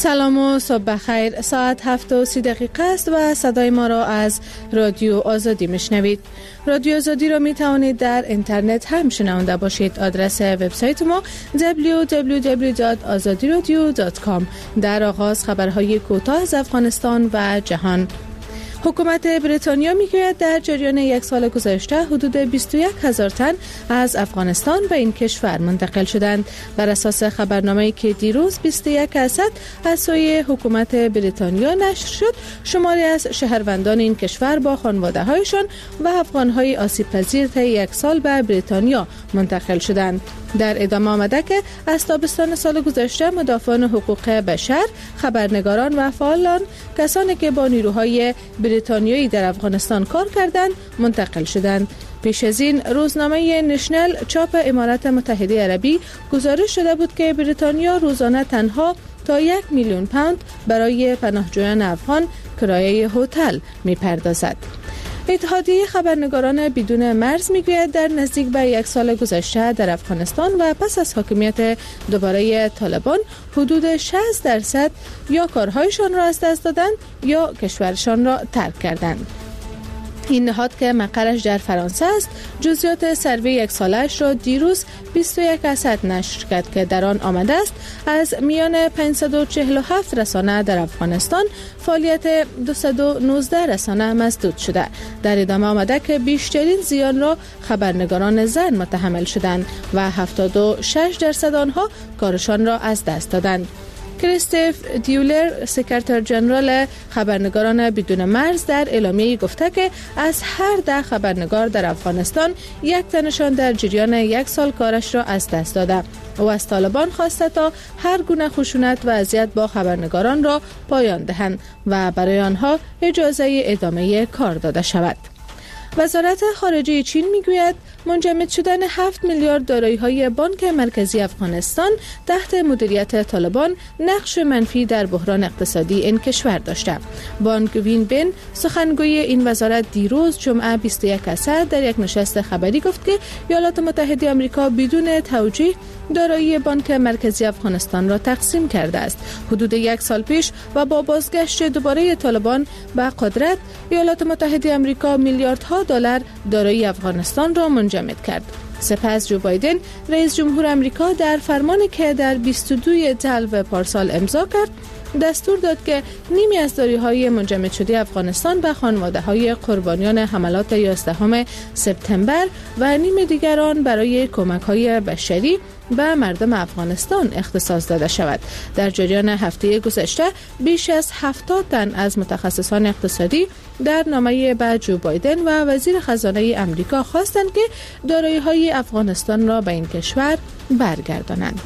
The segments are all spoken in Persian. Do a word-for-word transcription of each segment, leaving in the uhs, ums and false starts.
سلام و صبح بخیر. ساعت هفت و سی دقیقه است و صدای ما را از رادیو آزادی میشنوید. رادیو آزادی را می توانید در اینترنت هم شنونده باشید. آدرس وبسایت ما دبلیو دبلیو دبلیو دات آزادی رادیو دات کام. در آغاز خبرهای کوتاه از افغانستان و جهان. حکومت بریتانیا میگوید در جریان یک سال گذشته حدود بیست و یک هزار تن از افغانستان به این کشور منتقل شدند. بر اساس خبرنامه‌ای که دیروز بیست و یک درصد از سوی حکومت بریتانیا نشر شد، شماری از شهروندان این کشور با خانواده‌هایشان و افغان‌های آسیب‌پذیر طی یک سال به بریتانیا منتقل شدند. در ادامه آمده که از تابستان سال گذشته مدافعان حقوق بشر، خبرنگاران و فعالان، کسانی که با نیروهای بریتانیایی در افغانستان کار کردند، منتقل شدند. پیش از این روزنامه نشنل چاپ امارات متحده عربی گزارش شده بود که بریتانیا روزانه تنها تا یک میلیون پوند برای پناهجویان افغان کرایه هتل می‌پردازد. اتحادیه خبرنگاران بدون مرز میگوید در نزدیک به یک سال گذشته در افغانستان و پس از حاکمیت دوباره طالبان حدود شصت درصد یا کارهایشان را از دست دادند یا کشورشان را ترک کردند. این نهاد که مقرش در فرانسه است جزئیات سروی یک سالش را دیروز بیست و یک درصد نشر کرد که در آن آمده است از میان پانصد و چهل و هفت رسانه در افغانستان فعالیت دویست و نوزده رسانه مسدود شده. در ادامه آمده که بیشترین زیان را خبرنگاران زن متحمل شدند و هفتاد و شش درصد آنها کارشان را از دست دادند. کریستوف دیولر، سکرتر جنرال خبرنگاران بدون مرز، در اعلامیه‌ای گفته که از هر ده خبرنگار در افغانستان یک تنشان در جریان یک سال کارش را از دست داده. او از طالبان خواسته تا هر گونه خشونت و اذیت با خبرنگاران را پایان دهند و برای آنها اجازه ادامه کار داده شود. وزارت خارجه چین میگوید منجمد شدن هفت میلیارد دارایی‌های بانک مرکزی افغانستان تحت مدیریت طالبان نقش منفی در بحران اقتصادی این کشور داشته. بانک وین بین، سخنگوی این وزارت، دیروز جمعه بیست و یک اسد در یک نشست خبری گفت که ایالات متحده آمریکا بدون توجیه دارایی بانک مرکزی افغانستان را تقسیم کرده است. حدود یک سال پیش و با بازگشت دوباره طالبان به قدرت، ایالات متحده آمریکا میلیاردها دلار دارایی افغانستان را منجمد کرد. سپس جو بایدن رئیس جمهور آمریکا در فرمانی که در بیست و دو دلو پارسال امضا کرد دستور داد که نیمی از دارایی‌های منجمد شده افغانستان به خانواده‌های قربانیان حملات یازدهم سپتامبر و نیم دیگر آن برای کمک‌های بشری به مردم افغانستان اختصاص داده شود. در جریان هفته گذشته بیش از هفتاد تن از متخصصان اقتصادی در نامه به جو بایدن و وزیر خزانه آمریکا خواستند که دارایی‌های افغانستان را به این کشور برگردانند.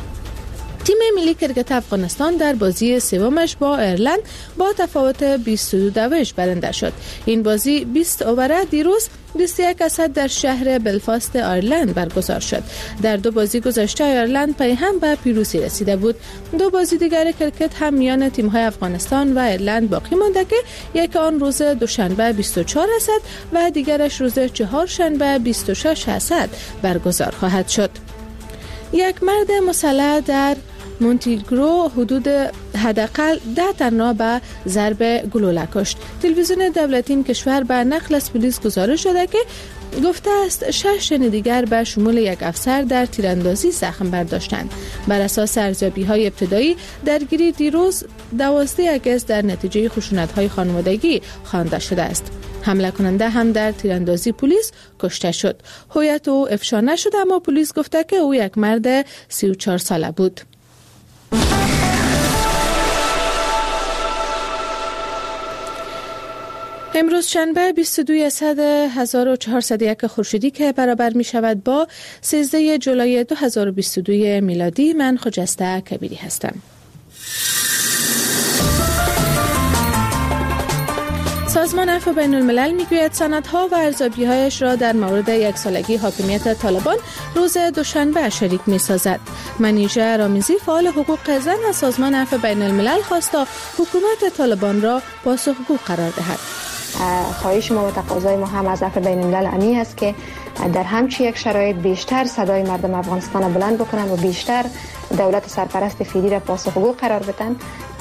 تیم ملی کرکت افغانستان در بازی سومش با ایرلند با تفاوت بیست و دو دویش برنده شد. این بازی بیست اووره دیروز بیست و یک اسد در شهر بلفاست ایرلند برگزار شد. در دو بازی گذشته ایرلند پیهم به پیروزی رسیده بود. دو بازی دیگر کرکت هم میان تیم‌های افغانستان و ایرلند باقی مانده که یک آن روز دوشنبه بیست و چهار اسد و دیگرش روز چهارشنبه بیست و شش اسد برگزار خواهد شد. یک مرد مسلح در مونتیگرو حدود حداقل ده تن را به ضرب گلوله کشت. تلویزیون دولتی این کشور به نقل از پلیس گزارش شده که گفته است شش تن دیگر به شمول یک افسر در تیراندازی زخم برداشتند. بر اساس ارزیابی‌های ابتدایی درگیری دیروز دوازده آگوست در نتیجه خشونت‌های خانوادگی خوانده شده است. حمله کننده هم در تیراندازی پلیس کشته شد. هویت او افشا نشد اما پلیس گفته که او یک مرد سی و چهار ساله بود. امروز شنبه بیست و دو اسد هزار و چهارصد و یک خورشیدی که برابر می شود با سیزده جولای دو هزار و بیست و دو میلادی، من خجسته کبیری هستم. سازمان عفو بین الملل میگوید سندها و ارزیابی‌هایش را در مورد یک سالگی حاکمیت طالبان روز دوشنبه شریک می‌سازد. منیژه رامیزی، فعال حقوق زن از سازمان عفو بین الملل، خواست تا حکومت طالبان را پاسخگو قرار دهد. خواهش ما و تقاضای ما هم از عفو بین الملل امی است که در همچی یک شرایط بیشتر صدای مردم افغانستان بلند بکنن و بیشتر دولت سرپرست فعلی را پاسخگو قرار بدن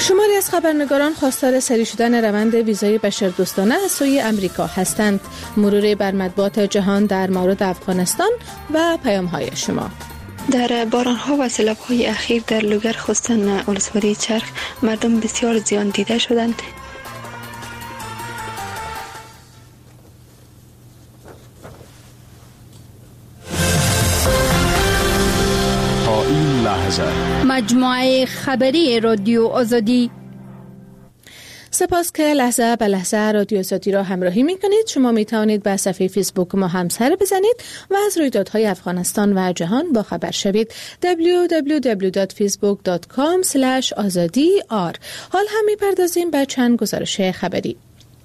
شماری از خبرنگاران خواستار سری شدن روند ویزای بشردوستانه از سوی امریکا هستند. مرور بر مطبوعات جهان در مورد افغانستان و پیام‌های شما. در باران‌ها و سیلاب‌های اخیر در لوگر خصوصاً ولسوالی چرخ مردم بسیار زیان دیده شدند. تا این لحظه مجموعه خبری رادیو آزادی. سپاس که لحظه به لحظه رادیو آزادی را همراهی می کنید. شما می توانید به صفحه فیسبوک ما هم سر بزنید و از رویدادهای افغانستان و جهان با خبر شوید. دبلیو دبلیو دبلیو دات فیسبوک دات کام اسلش آزادی آر. حال هم می پردازیم به چند گزارش خبری.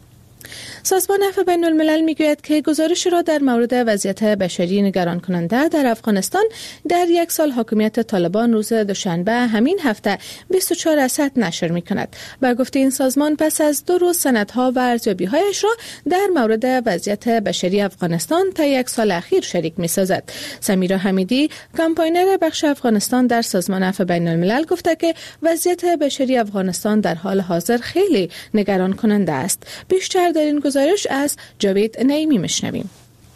سازمان عفو بین الملل میگوید که گزارش را در مورد وضعیت بشری نگران کننده در افغانستان در یک سال حاکمیت طالبان روز دوشنبه همین هفته بیست و چهار درصد نشر می کند. با گفته این سازمان پس از دو روز سندها و ارزیابی‌هایش را در مورد وضعیت بشری افغانستان تا یک سال اخیر شریک می سازد. سمیرا حمیدی، کمپاینر بخش افغانستان در سازمان عفو بین الملل گفته که وضعیت بشری افغانستان در حال حاضر خیلی نگران کننده است. بیشتر در این گزارش از جاوید نعیمی میشنویم.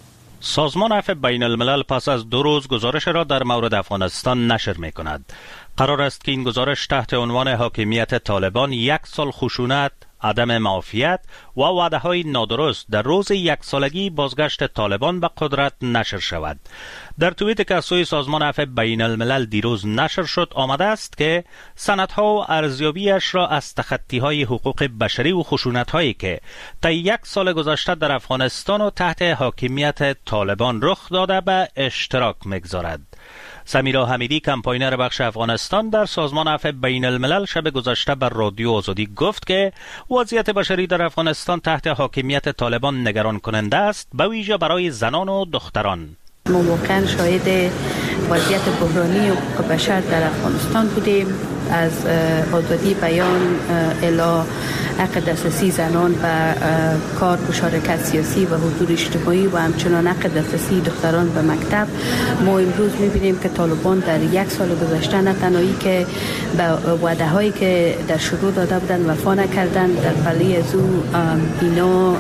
سازمان عفو بین الملل پس از دو روز گزارش را در مورد افغانستان نشر می کند. قرار است که این گزارش تحت عنوان حاکمیت طالبان یک سال خشونت، عدم معافیت و وعده‌های نادرست در روز یک سالگی بازگشت طالبان به قدرت نشر شود. در توییت که از سوی سازمان عفو بین الملل دیروز نشر شد آمده است که سندها و ارزیابیش را از تخطی‌های حقوق بشری و خشونت‌هایی که تا یک سال گذشته در افغانستان و تحت حاکمیت طالبان رخ داده به اشتراک می‌گذارد. سمیرا حمیدی، کمپاینر بخش افغانستان در سازمان عفو بین الملل، شب گذشته بر رادیو آزادی گفت که وضعیت بشری در افغانستان تحت حاکمیت طالبان نگران کننده است، به ویژه برای زنان و دختران. ما واقعا شاهد وضعیت بحرانی حقوق بشر در افغانستان بودیم، از آزادی بیان الی حق دسترسی زنان به کار، مشارکت سیاسی و حضور اجتماعی و همچنان حق دسترسی دختران به مکتب. ما امروز می‌بینیم که طالبان در یک سال گذشته نه تنهایی که به وعده هایی که در شروع داده بودند وفا نکردند، در پلی از او اینا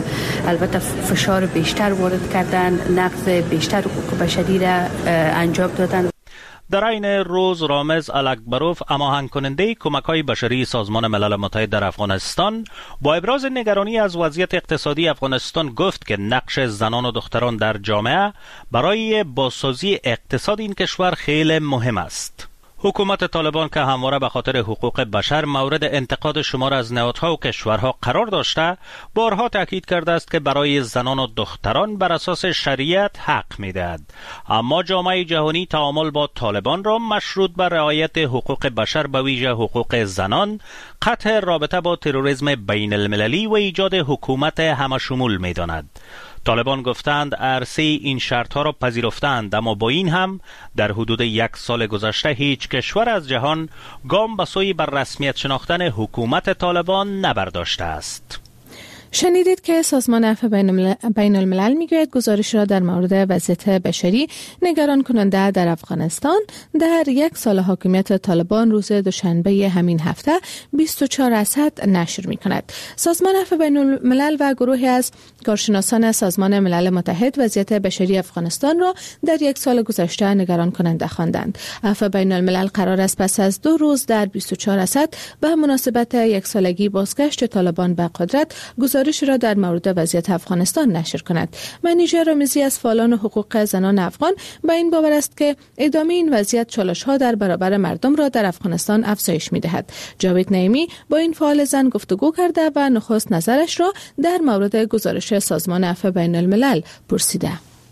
البته فشار بیشتر وارد کردند، نقض بیشتر حقوق بشری را انجام دادند. در این روز رامز الکبروف، هماهنگ کننده کمک‌های بشری سازمان ملل متحد در افغانستان، با ابراز نگرانی از وضعیت اقتصادی افغانستان گفت که نقش زنان و دختران در جامعه برای بازسازی اقتصاد این کشور خیلی مهم است. حکومت طالبان که همواره به خاطر حقوق بشر مورد انتقاد شمار از نهادها و کشورها قرار داشته، بارها تاکید کرده است که برای زنان و دختران بر اساس شریعت حق می‌دهد. اما جامعه جهانی تعامل با طالبان را مشروط بر رعایت حقوق بشر به ویژه حقوق زنان، قطع رابطه با تروریسم بین المللی و ایجاد حکومت همشمول می‌داند. طالبان گفتند عرصه این شرطها را پذیرفتند، اما با این هم در حدود یک سال گذشته هیچ کشور از جهان گام به سوی بر رسمیت شناختن حکومت طالبان نبرداشته است. شنیدید که سازمان عفو بین الملل میگوید گزارش را در مورد وضعیت بشری نگران کننده در افغانستان در یک سال حاکمیت طالبان روز دوشنبه همین هفته بیست و چهار درصد نشر می کند. سازمان عفو بین الملل و گروهی از کارشناسان سازمان ملل متحد وضعیت بشری افغانستان را در یک سال گذشته نگران کننده خواندند. عفو بین الملل قرار است پس از دو روز در بیست و چهار درصد به مناسبت یک سالگی بازگشت طالبان به قدرت گزارش را در مورد وضعیت افغانستان نشر کند. منیژه رامزی از فعالان حقوق زنان افغان با این باور است که ادامه این وضعیت چالش‌ها در برابر مردم را در افغانستان افزایش می‌دهد. جاوید نعیمی با این فعال زن گفتگو کرده و نخست نظرش را در مورد گزارش سازمان عفو بین الملل پرسیده.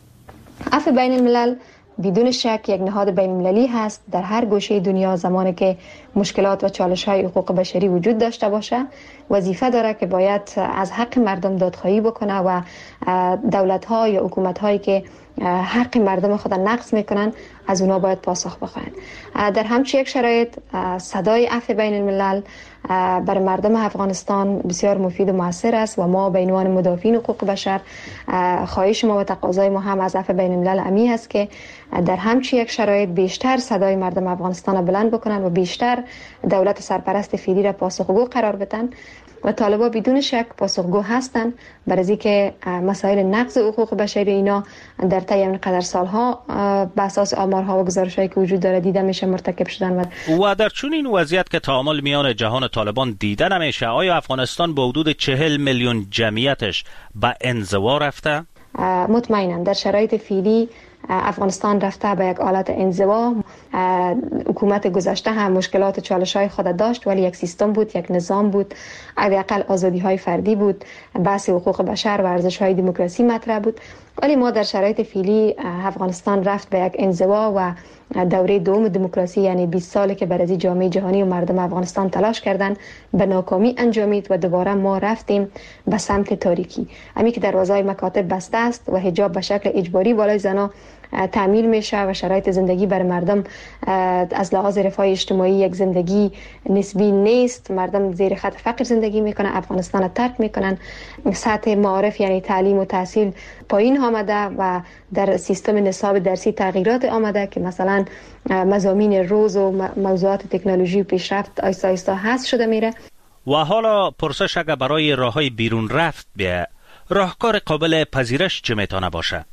عفو بین الملل بدون شک یک نهاد بین المللی هست در هر گوشه دنیا. زمانی که مشکلات و چالش‌های حقوق بشری وجود داشته باشه، وظیفه داره که باید از حق مردم دادخواهی بکنه و دولت‌ها یا حکومت‌هایی که حق مردم خود نقض میکنن از اونا باید پاسخ بخواهند. در همچین یک شرایط صدای عفو بین الملل برای مردم افغانستان بسیار مفید و موثر است و ما به عنوان مدافعین حقوق بشر خواهش ما و تقاضای ما هم از عفو بین الملل امی است که در همچین یک شرایط بیشتر صدای مردم افغانستان را بلند بکنن و بیشتر دولت سرپرست فعلی را پاسخگو قرار بدن و طالبان بدون شک پاسخگو هستند برای اینکه مسائل نقض حقوق بشری اینا در طی این قدر سالها به اساس آمارها و گزارش‌هایی که وجود داره دیده میشه مرتکب شدن و و در چون این وضعیت که تعامل میان جهان طالبان دیده نمیشه، آیا افغانستان با حدود چهل میلیون جمعیتش به انزوا رفته؟ مطمئنم در شرایط فعلی افغانستان رفته به یک حالت انزوا. حکومت گذشته هم مشکلات و چالش‌های خود داشت، ولی یک سیستم بود، یک نظام بود، حداقل آزادی‌های فردی بود، بحث حقوق بشر و ارزش‌های دموکراسی مطرح بود. ولی ما در شرایط فعلی افغانستان رفت به یک انزوا و دوره دوم دموکراسی، یعنی بیست ساله که برای جامعه جهانی و مردم افغانستان تلاش کردن، به ناکامی انجامید و دوباره ما رفتیم به سمت تاریکی. همین که دروازه‌های مکاتب بسته است و حجاب به شکل اجباری بالای زنان تعمیل میشه و شرایط زندگی برای مردم از لحاظ رفاه اجتماعی یک زندگی نسبی نیست. مردم زیر خط فقر زندگی میکنن، افغانستان را ترک میکنن، سطح معارف یعنی تعلیم و تحصیل پایین آمده و در سیستم نصاب درسی تغییرات آمده که مثلا مضامین روز و موضوعات تکنولوژی و پیشرفت آیسته آیسته حذف شده میره. و حالا پرسش اگر برای راههای بیرون رفت بیا، راهکار قابل پذیرش چه میتونه باشه؟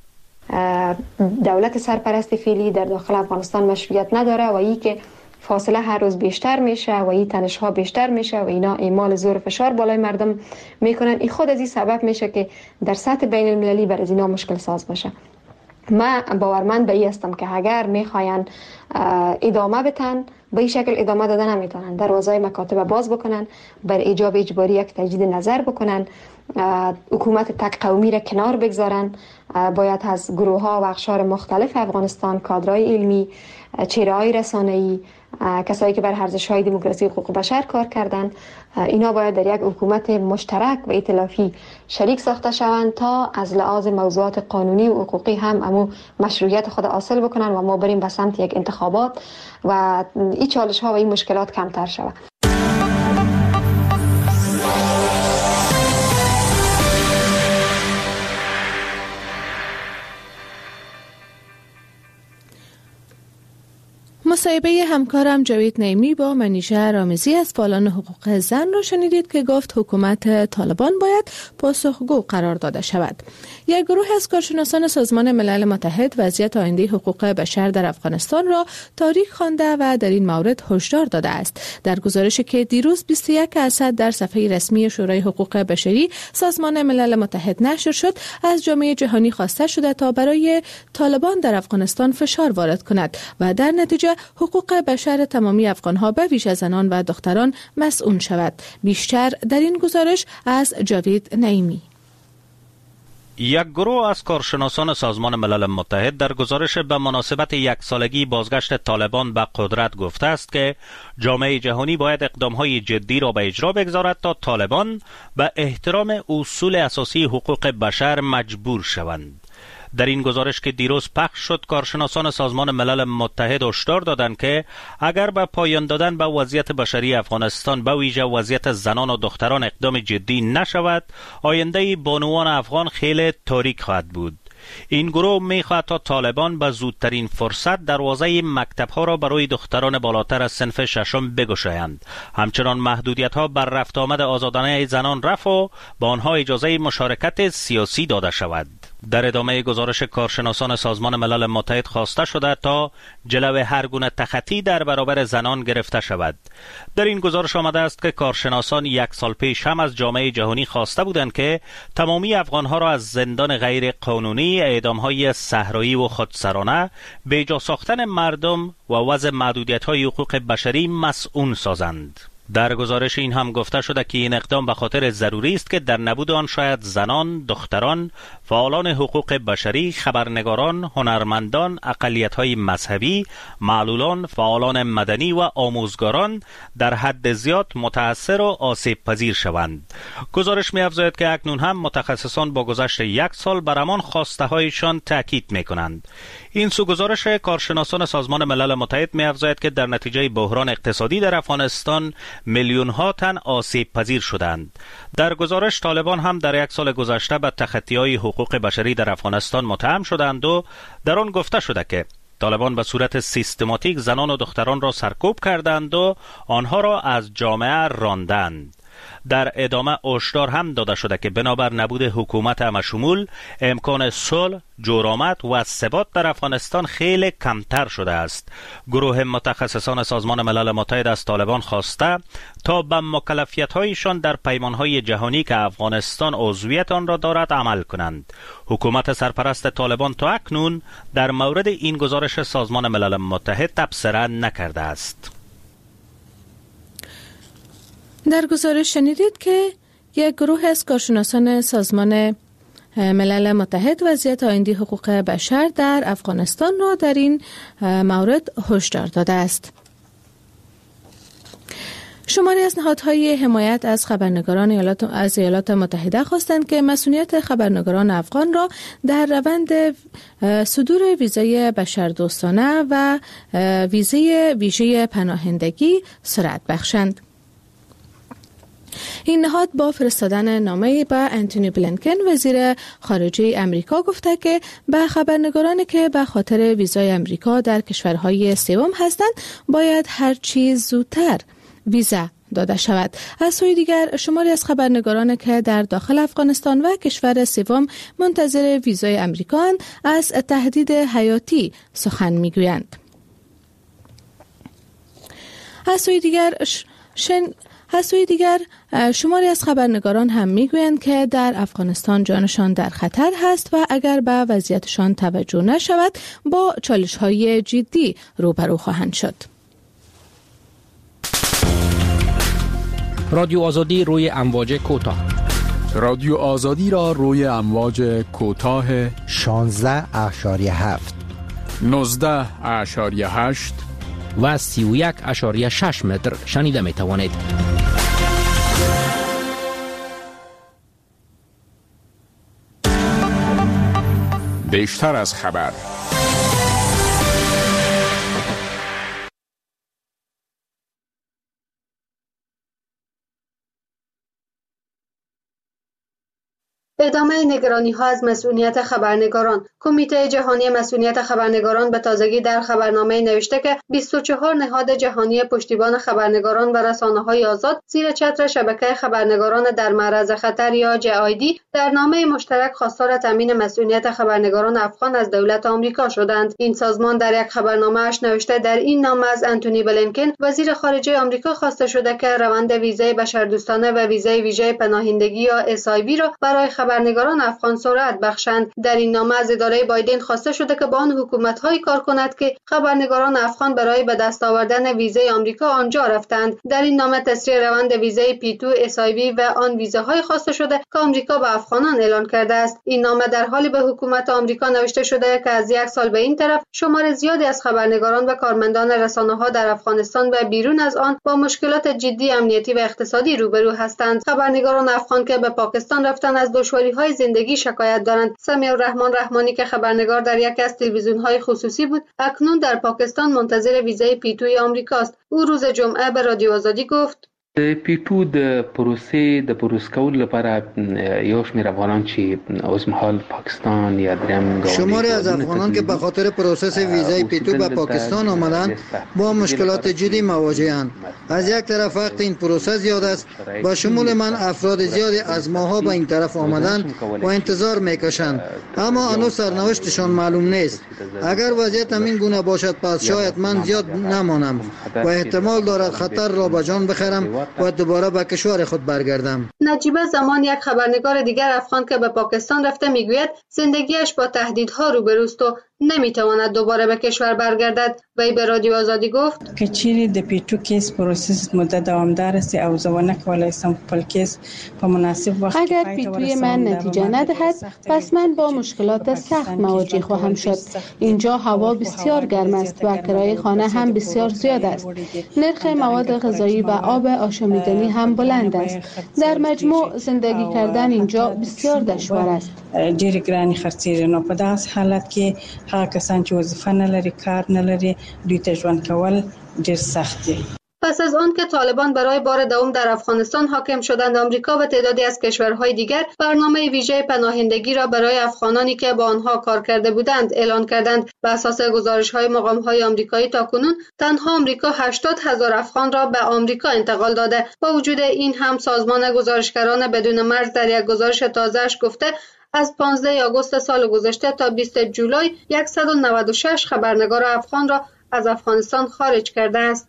دولت سرپرست فعلی در داخل افغانستان مشروعیت نداره و ای که فاصله هر روز بیشتر میشه و این تنش‌ها بیشتر میشه و اینا اعمال زور فشار بالای مردم میکنن. این خود از این سبب میشه که در سطح بین المللی برای اینا مشکل ساز باشه. من باورمند به این هستم که اگر میخواین ادامه بتن به این شکل ادامه دادن نمیتونن، دروازهای مکاتب باز بکنن، بر ایجاب اجباری یک تجدید نظر بکنن، حکومت تک قومی را کنار بگذارن، باید از گروه ها و اقشار مختلف افغانستان، کادرهای علمی، چهره های رسانه‌ای، کسایی که بر ارزش های دموکراسی و حقوق بشر کار کردند، اینا باید در یک حکومت مشترک و ائتلافی شریک ساخته شوند تا از لحاظ موضوعات قانونی و حقوقی هم امو مشروعیت خود حاصل بکنن و ما بریم به سمت یک انتخابات و این چالش ها و این مشکلات کمتر شود. مصاحبه همکارم جاوید نعیمی با منیژه رامزی از فعالان حقوق زن را شنیدید که گفت حکومت طالبان باید پاسخگو قرار داده شود. یک گروه از کارشناسان سازمان ملل متحد وضعیت آینده حقوق بشر در افغانستان را تاریک خوانده و در این مورد هشدار داده است. در گزارشی که دیروز بیست و یک اسد در صفحه رسمی شورای حقوق بشری سازمان ملل متحد نشر شد، از جامعه جهانی خواسته شده تا برای طالبان در افغانستان فشار وارد کند و در نتیجه حقوق بشر تمامی افغانها به ویژه زنان و دختران مسئول شود. بیشتر در این گزارش از جاوید نعیمی. یک گروه از کارشناسان سازمان ملل متحد در گزارش به مناسبت یک سالگی بازگشت طالبان به قدرت گفته است که جامعه جهانی باید اقدامهای جدی را به اجرا بگذارد تا طالبان به احترام اصول اساسی حقوق بشر مجبور شوند. در این گزارش که دیروز پخش شد، کارشناسان سازمان ملل متحد هشدار دادند که اگر به پایان دادن به وضعیت بشری افغانستان به ویژه وضعیت زنان و دختران اقدام جدی نشود، آینده بانوان افغان خیلی تاریک خواهد بود. این گروه می‌خواهد تا طالبان به زودترین فرصت دروازه مکتب‌ها را برای دختران بالاتر از صنف ششم بگشایند. همچنان محدودیت‌ها بر رفت آمد آزادانه زنان رفع و به آنها اجازه مشارکت سیاسی داده شود. در ادامه گزارش کارشناسان سازمان ملل متحد خواسته شده تا جلوی هر گونه تخطی در برابر زنان گرفته شود. در این گزارش آمده است که کارشناسان یک سال پیش هم از جامعه جهانی خواسته بودند که تمامی افغانها را از زندان غیر قانونی، اعدام‌های صحرایی و خودسرانه، بیجا ساختن مردم و وضع محدودیت‌های حقوق بشری مسئول سازند. در گزارش این هم گفته شده که این اقدام به خاطر ضروری است که در نبود آن شاید زنان، دختران فعالان حقوق بشری، خبرنگاران، هنرمندان، اقلیت‌های مذهبی، معلولان، فعالان مدنی و آموزگاران در حد زیاد متاثر و آسیب پذیر شوند. گزارش می‌افزاید که اکنون هم متخصصان با گذشت یک سال بر همان خواسته‌هایشان تاکید می‌کنند. این سو گزارش کارشناسان سازمان ملل متحد می‌افزاید که در نتیجه بحران اقتصادی در افغانستان میلیون‌ها تن آسیب پذیر شدند. در گزارش طالبان هم در یک سال گذشته به تخطی‌های حقوق بشری در افغانستان متهم شدند و در آن گفته شده که طالبان به صورت سیستماتیک زنان و دختران را سرکوب کردند و آنها را از جامعه راندند. در ادامه هشدار هم داده شده که بنابر نبود حکومت همشمول امکان صلح، جورآمد و ثبات در افغانستان خیلی کمتر شده است. گروه متخصصان سازمان ملل متحد از طالبان خواسته تا به مکلفیت‌هایشان در پیمان‌های جهانی که افغانستان عضویت آن را دارد عمل کنند. حکومت سرپرست طالبان تا اکنون در مورد این گزارش سازمان ملل متحد تبصره نکرده است. در گزارش شنیدید که یک گروه از کارشناسان سازمان ملل متحد وضعیت آیندی حقوق بشر در افغانستان را در این مورد هشدار داده است. شماری از نهادهای حمایت از خبرنگاران ایالات از ایالات متحده خواستند که مسئولیت خبرنگاران افغان را در روند صدور ویزای بشردوستانه و ویزای ویژه پناهندگی سرعت بخشند. این نهاد با فرستادن نامه‌ای به انتونی بلینکن وزیر خارجه امریکا گفته که به خبرنگارانی که به خاطر ویزای امریکا در کشورهای سوم هستند باید هر چیز زودتر ویزا داده شود. از سوی دیگر شماری از خبرنگاران که در داخل افغانستان و کشور سوم منتظر ویزای امریکا از تهدید حیاتی سخن میگویند. از سوی دیگر شن از سوی دیگر شماری از خبرنگاران هم میگویند که در افغانستان جانشان در خطر هست و اگر به وضعیتشان توجه نشود با چالش‌های جدی روبرو خواهند شد. رادیو آزادی روی امواج کوتاه. رادیو آزادی را روی امواج کوتاه شانزده اشاریه هفت نوزده اشاریه هشت و سی و یک اشاریه شش متر شنیده می توانید. بیشتر از خبر. ادامه نگرانی ها از مسئولیت خبرنگاران. کمیته جهانی مسئولیت خبرنگاران به تازگی در خبرنامه نوشته که بیست و چهار نهاد جهانی پشتیبان خبرنگاران و رسانه‌های آزاد زیر چتر شبکه خبرنگاران در معرض خطر یا جی آی دی در نامه مشترک خواستار تامین مسئولیت خبرنگاران افغان از دولت آمریکا شدند. این سازمان در یک خبرنامه اش نوشته در این نامه از انتونی بلینکن وزیر خارجه آمریکا خواسته شده که روند ویزای بشردوستانه و ویزای ویژه پناهندگی یا اس آی وی را برای خبرنگاران افغان سرعت بخشند. در این نامه از اداره بایدن خواسته شده که با آن حکومت‌های کار کند که خبرنگاران افغان برای به دست آوردن ویزای آمریکا آنجا رفتند. در این نامه تسریع روند ویزای پی تو، اس آی وی و آن ویزاهای خواسته شده که آمریکا به افغانان اعلان کرده است. این نامه در حالی به حکومت آمریکا نوشته شده که از یک سال به این طرف شمار زیادی از خبرنگاران و کارمندان رسانه‌ها در افغانستان و بیرون از آن با مشکلات جدی امنیتی و اقتصادی روبرو هستند. خبرنگاران افغان که به پاکستان رفتن از دشواری‌های زندگی شکایت دارند. سمیع الرحمن رحمانی که خبرنگار در یکی از تلویزیون‌های خصوصی بود، اکنون در پاکستان منتظر ویزای پی توی آمریکاست. او روز جمعه به رادیو آزادی گفت: د پیټو د پروسې د پروس کول لپاره یو شمېر افغانان چې اوسمحال پاکستان یا دریم شماری از افغانان که به خاطر پروسس ویزای پیټو به پاکستان آمدند با مشکلات جدی مواجه‌اند. از یک طرف وقت این پروسه زیاد است، با شمول من افراد زیادی از ماها به این طرف آمدند و انتظار میکشند، اما هنوز سرنوشتشان معلوم نیست. اگر وضعیت همین گونه باشد پس شاید من زیاد نمانم و احتمال دارد خطر را به جان بخرم و دوباره به کشور خود برگردم. نجیبه زمان، یک خبرنگار دیگر افغان که به پاکستان رفته، میگوید زندگیش با تهدیدها روبروست و نمیتواند دوباره به کشور برگردد. وی به رادیو آزادی گفت که چیری د پیټو کیس پروسس مدت دوامدار است او زونه کولای استم خپل کیس په مناسب وخت اگر پیتوی من نتیجه ندهد پس من با مشکلات سخت مواجه خواهم شد. اینجا هوا بسیار گرم است و کرایه خانه هم بسیار زیاد است. نرخ مواد غذایی و آب آشامیدنی هم بلند است. در مجموع زندگی کردن اینجا بسیار دشوار است. ډېر ګراني خرڅېږي. نو په داس حالت کې هغه کسان چې وظیفه نه لري کار نه لري دوی ته ژوند کول ډېر سخت دي. پس از آن که طالبان برای بار دوم در افغانستان حاکم شدند، آمریکا و تعدادی از کشورهای دیگر برنامه ویژه پناهندگی را برای افغانانی که با آنها کار کرده بودند اعلان کردند. بر اساس گزارش‌های مقام‌های آمریکایی تاکنون تنها آمریکا هشتاد هزار افغان را به آمریکا انتقال داده. با وجود این هم سازمان گزارشگران بدون مرز در یک گزارش تازه‌اش گفته از پانزده آگوست سال گذشته تا بیست جولای صد و نود و شش خبرنگار افغان را از افغانستان خارج کرده است.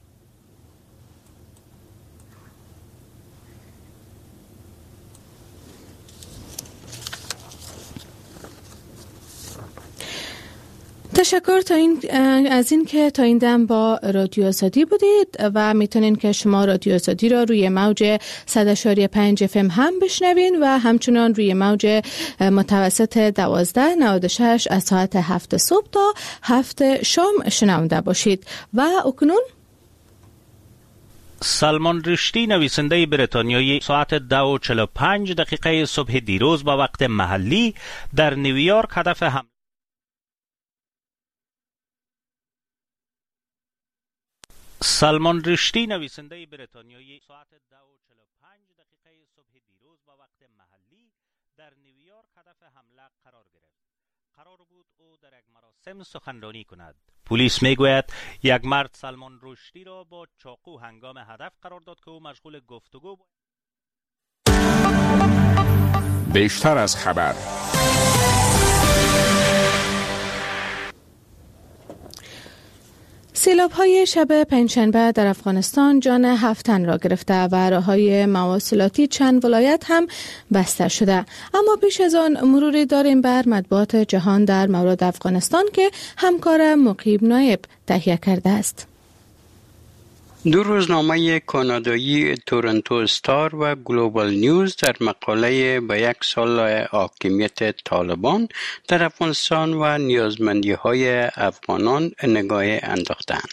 تشکر تا این از این که تا این دم با رادیو آزادی بودید و میتونین که شما رادیو آزادی را روی موج صد و شش و پنج اف ام هم بشنوین و همچنان روی موج متوسط دوازده نود و شش از ساعت هفت صبح تا هفت شام شنونده باشید. و اکنون سلمان رشدی نویسنده بریتانیایی ساعت دو و چهل و پنج دقیقه صبح دیروز با وقت محلی در نیویورک هدف حمله سلمان رشدی نویسنده بریتانیایی ساعت دو و چهل و پنج دقیقه صبح دیروز با وقت محلی در نیویورک هدف حمله قرار گرفت. قرار بود او در یک مراسم سخنرانی کند. پلیس میگوید یک مرد سلمان رشدی را با چاقو هنگام هدف قرار داد که او مشغول گفتگو بود. بیشتر از خبر. سیلاب‌های شب پنجشنبه در افغانستان جان هفت تن را گرفته و راه‌های مواصلاتی چند ولایت هم بسته شده. اما پیش از آن مروری داریم بر مطبوعات جهان در مورد افغانستان که همکار مقیب نایب تهیه کرده است. دو روزنامه کانادایی تورنتو استار و گلوبال نیوز در مقاله به یک سال حاکمیت طالبان در افغانستان و نیازمندی های افغانان نگاه انداختند.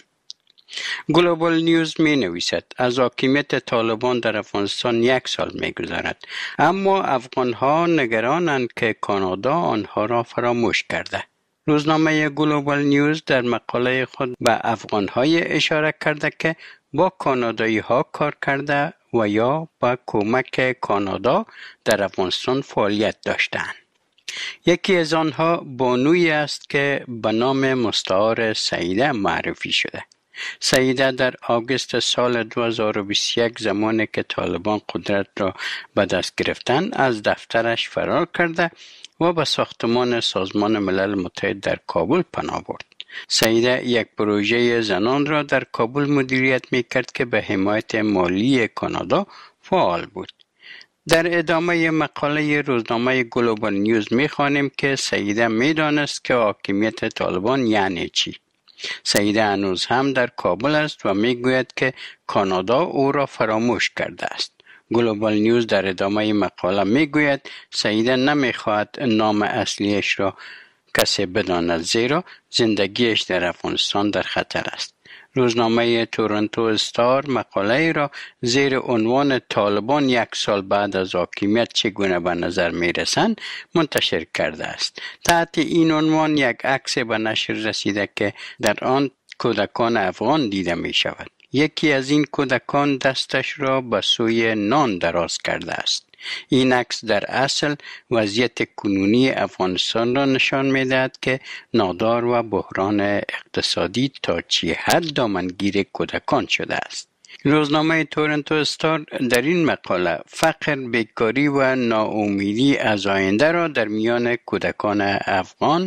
گلوبال نیوز می نویسد از حاکمیت طالبان در افغانستان یک سال می گذرد، اما افغان ها نگرانند که کانادا آنها را فراموش کرده. روزنامه گلوبال نیوز در مقاله خود به افغان های اشاره کرده که با کانادایی ها کار کرده و یا با کمک کانادا در افغانستان فعالیت داشتند. یکی از آنها بانویی است که به نام مستعار سعیده معرفی شده. سعیده در آگوست سال دو هزار و بیست و یک زمانی که طالبان قدرت را به دست گرفتند از دفترش فرار کرده و به ساختمان سازمان ملل متحد در کابل پناه برد. سعیده یک پروژه زنان را در کابل مدیریت می‌کرد که به حمایت مالی کانادا فعال بود. در ادامه مقاله روزنامه گلوبال نیوز می‌خوانیم که سعیده می‌دانست که حاکمیت طالبان یعنی چی. سعیده هنوز هم در کابل است و می‌گوید که کانادا او را فراموش کرده است. گلوبال نیوز در ادامه مقاله می‌گوید سعیده نمی‌خواهد نام اصلیش را کسی بداند زیرا زندگیش در افغانستان در خطر است. روزنامه تورنتو استار مقاله را زیر عنوان طالبان یک سال بعد از حاکمیت چگونه به نظر می رسند منتشر کرده است. تحت این عنوان یک عکس به نشر رسیده که در آن کودکان افغان دیده می شود. یکی از این کودکان دستش را به سوی نان دراز کرده است. این عکس در اصل وضعیت کنونی افغانستان را نشان می‌دهد که نادار و بحران اقتصادی تا چه حد دامنگیر کودکان شده است. روزنامه تورنتو استار در این مقاله فقر، بیکاری و ناامیدی از آینده را در میان کودکان افغان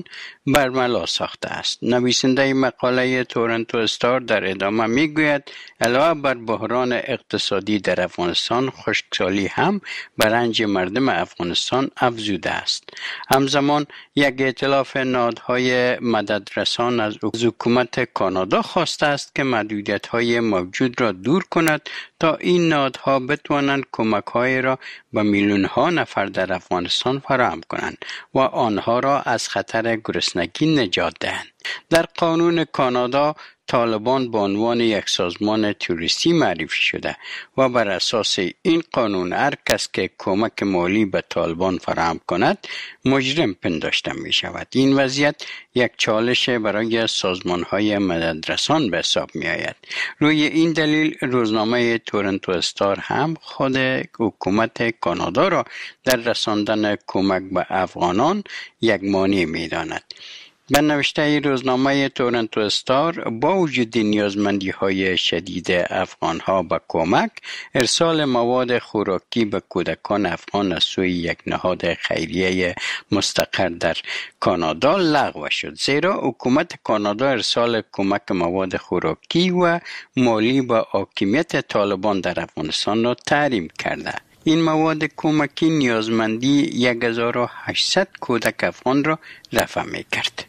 برملا ساخته است. نویسنده مقاله تورنتو استار در ادامه میگوید علاوه بر بحران اقتصادی در افغانستان، خشکسالی هم بر رنج مردم افغانستان افزوده است. همزمان یک ائتلاف نهادهای مددرسان از حکومت کانادا خواسته است که محدودیت‌های موجود را دور کند تا این نهادها بتوانند کمک‌های را به میلیون‌ها نفر در افغانستان فراهم کنند و آنها را از خطر گرسنگی نجات دهند. در قانون کانادا طالبان به عنوان یک سازمان توریستی معرفی شده و بر اساس این قانون هر کس که کمک مالی به طالبان فراهم کند مجرم پنداشته می شود. این وضعیت یک چالش برای سازمان‌های مددرسان به حساب می آید. روی این دلیل روزنامه تورنتو استار هم خود حکومت کانادا را در رساندن کمک به افغانان یک مانع می داند. به نوشته روزنامه تورنتو استار، با وجود نیازمندی های شدید افغان ها به کمک، ارسال مواد خوراکی به کودکان افغان از سوی یک نهاد خیریه مستقر در کانادا لغو شد، زیرا حکومت کانادا ارسال کمک مواد خوراکی و مالی به حاکمیت طالبان در افغانستان را تحریم کرده. این مواد کمکی نیازمندی یک هزار و هشتصد کودک افغان را رفع می کرد.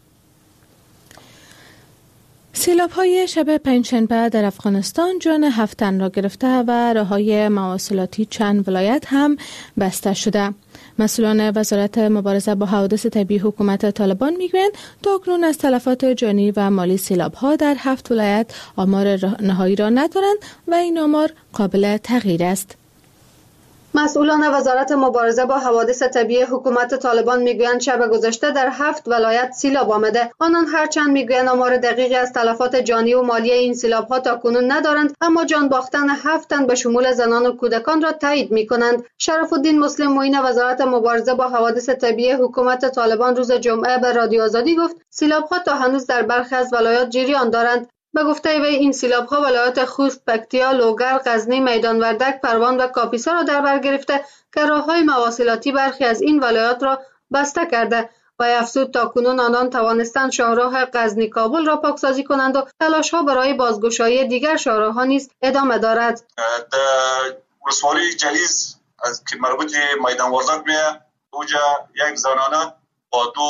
سیلاب های شب پنجشنبه در افغانستان جان هفت تن را گرفته و راههای مواصلاتی چند ولایت هم بسته شده. مسئولان وزارت مبارزه با حوادث طبیعی حکومت طالبان میگویند تاکنون از تلفات جانی و مالی سیلاب ها در هفت ولایت آمار نهایی را ندارند و این آمار قابل تغییر است. مسئولان وزارت مبارزه با حوادث طبیعی حکومت طالبان میگویند شب گذشته در هفت ولایت سیلاب آمده. آنان هرچند میگویند آمار دقیقی از تلفات جانی و مالی این سیلاب ها تاکنون ندارند، اما جان باختن هفت تن به شمول زنان و کودکان را تایید میکنند. شرف الدین مسلم معین وزارت مبارزه با حوادث طبیعی حکومت طالبان روز جمعه به رادیو آزادی گفت سیلاب ها تا هنوز در برخی از ولایات جریان دارند. به گفته وی این سیلاب ها ولایات خوست، پکتیا، لوگر، غزنی، میدان وردک، پروان و کاپیسا را در بر گرفته که راههای مواصلاتی برخی از این ولایات را بسته کرده و افزود تاکنون آنان توانستند شاهراه غزنی کابل را پاکسازی کنند و تلاش ها برای بازگشایی دیگر شاهراه‌ها نیز ادامه دارد. در ولسوالی جلیز از که مربوط میدان وردک میه اوجا یک زنانه با دو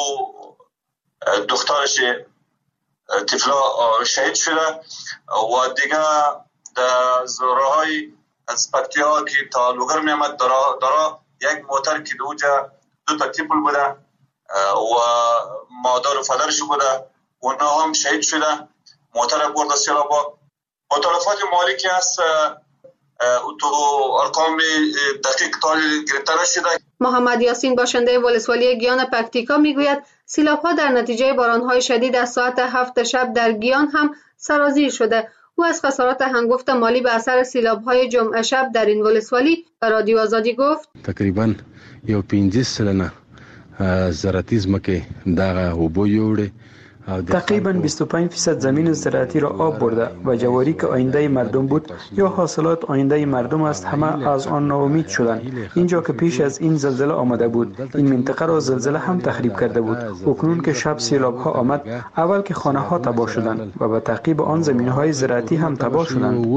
دخترش طفلا شهید شده و دیگه در زراهای از پکتیا که تا لوگر می آمد دارا, دارا یک موتر که دوجا دو تا تیپل بوده و مادر و فدرش بوده و اونا هم شهید شده. موتر برد سیلابا مطالفات مالی که هست تو ارقام دقیق تالی گرفته نشده. محمد یاسین باشنده ولسوالی گیان پکتیکا میگوید سیلاب‌ها در نتیجه باران‌های شدید از ساعت هفت شب در گیان هم سرازیر شده. او از خسارات هنگفت مالی به اثر سیلاب‌های جمعه شب در این ولسوالی به رادیو آزادی گفت تقریباً یو پنځه سلنه زراعتي ځمکې دغه اوبو یوړې تقریباً بیست و پنج درصد زمین زراعتی را آب برده و جواری که آینده مردم بود یا حاصلات آینده مردم است همه از آن ناامید شدند. اینجا که پیش از این زلزله آمده بود این منطقه را زلزله هم تخریب کرده بود. اکنون که شب سیلاب ها آمد اول که خانه ها تباه شدند و به تعقیب آن زمین های زراعتی هم تباه شدند.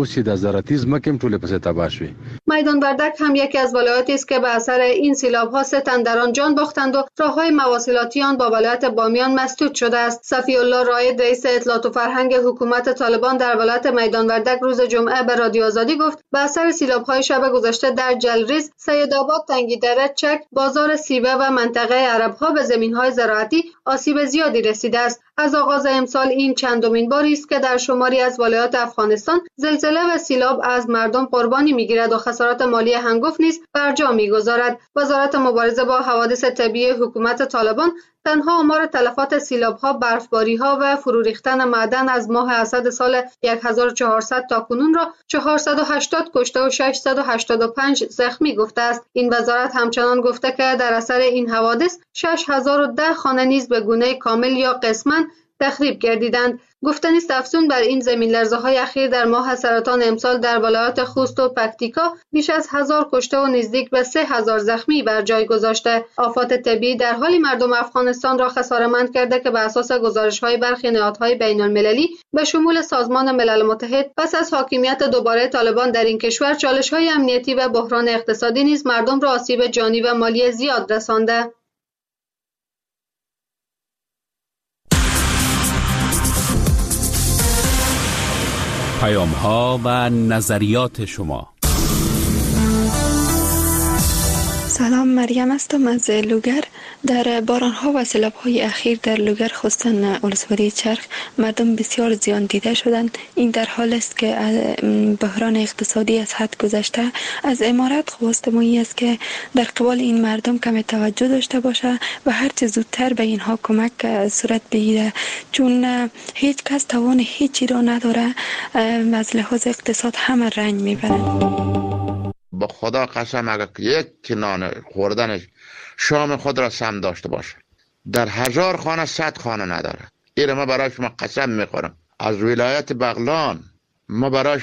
میدان وردک هم یکی از ولایاتی است که به اثر این سیلاب ها سه تن در آن جان باختند و راههای مواصلاتی آن با ولایت بامیان مسدود شده است. صفی الله رائد رئیس اطلاعات و فرهنگ حکومت طالبان در ولایت میدان وردک روز جمعه به رادیو آزادی گفت به اثر سیلاب‌های شب گذشته در جلریز، سیدآباد، تنگیدره، چک، بازار سیوه و منطقه عرب‌ها به زمین‌های زراعتی آسیب زیادی رسیده است. از آغاز امسال این چندمین باری است که در شماری از ولایات افغانستان زلزله و سیلاب از مردم قربانی می‌گیرد و خسارات مالی هنگفت نیز بر جا می‌گذارد. وزارت مبارزه با حوادث طبیعی حکومت طالبان تنها آمار تلفات سیلاب‌ها، برفباری‌ها و فرو ریختن معدن از ماه اسد سال هزار و چهارصد تا کنون را چهارصد و هشتاد کشته و ششصد و هشتاد و پنج زخمی گفته است. این وزارت همچنان گفته که در اثر این حوادث شش هزار و ده خانه نیز به گونه کامل یا قسماً تخریب گردیدند. گفتنیست افزون بر این زمین لرزه های اخیر در ماه سرطان امسال در ولایات خوست و پکتیکا بیش از هزار کشته و نزدیک به سه هزار زخمی بر جای گذاشته. آفات طبیعی در حالی مردم افغانستان را خساره‌مند کرده که بر اساس گزارش‌های برخی نهادهای بین‌المللی به شمول سازمان ملل متحد پس از حاکمیت دوباره طالبان در این کشور چالش‌های امنیتی و بحران اقتصادی نیز مردم را آسیب جانی و مالی زیاد رسانده. پیام ها و نظریات شما. سلام، مریم هستم از لوگر. در باران ها و سیلاب های اخیر در لوگر خستان ولسوالی چرخ مردم بسیار زیان دیده شدند. این در حال است که بحران اقتصادی از حد گذشته. از امارات خواست مایی است که در قبال این مردم کم توجه داشته باشه و هرچه زودتر به اینها کمک صورت بگیره، چون هیچ کس توان هیچی را نداره. از لحاظ اقتصاد همه رنج میبرند. با خدا قسم اگر یک نان خوردنش شام خود را سم داشته باشه، در هزار خانه صد خانه نداره. این ما برای شما قسم میخورم. از ولایت بغلان ما برای